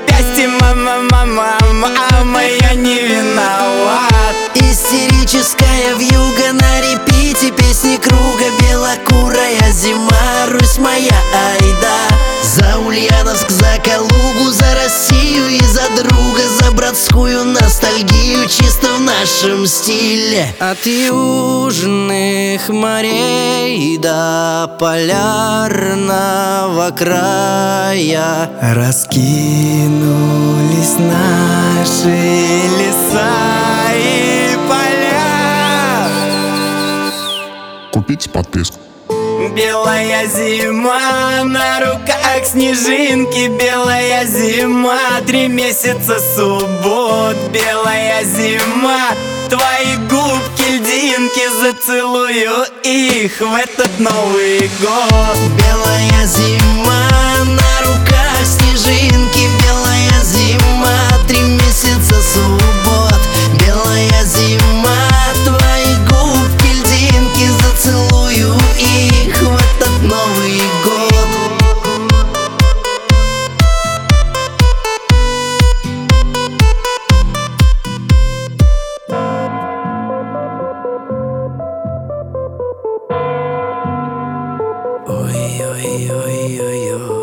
запястье. Мама, мама, мама, я не виноват. Истерическая вьюга на репите, песни круга, белокурая зима, Русь моя, айда. За Ульяновск, за Калугу, за Россию и за друга, за братскую ностальгию, чисто в нашем стиле. От южных морей до полярного края раскинулись наши леса и поля. Купите подписку. Белая зима, на руках снежинки. Белая зима, 3 месяца суббот. Белая зима, твои губки льдинки, зацелую их в этот Новый год. Белая зима, на руках снежинки. Белая зима, 3 месяца суббот. Белая зима, твои губки льдинки, зацелую их в этот Новый год. Ой-ой-ой-ой-ой.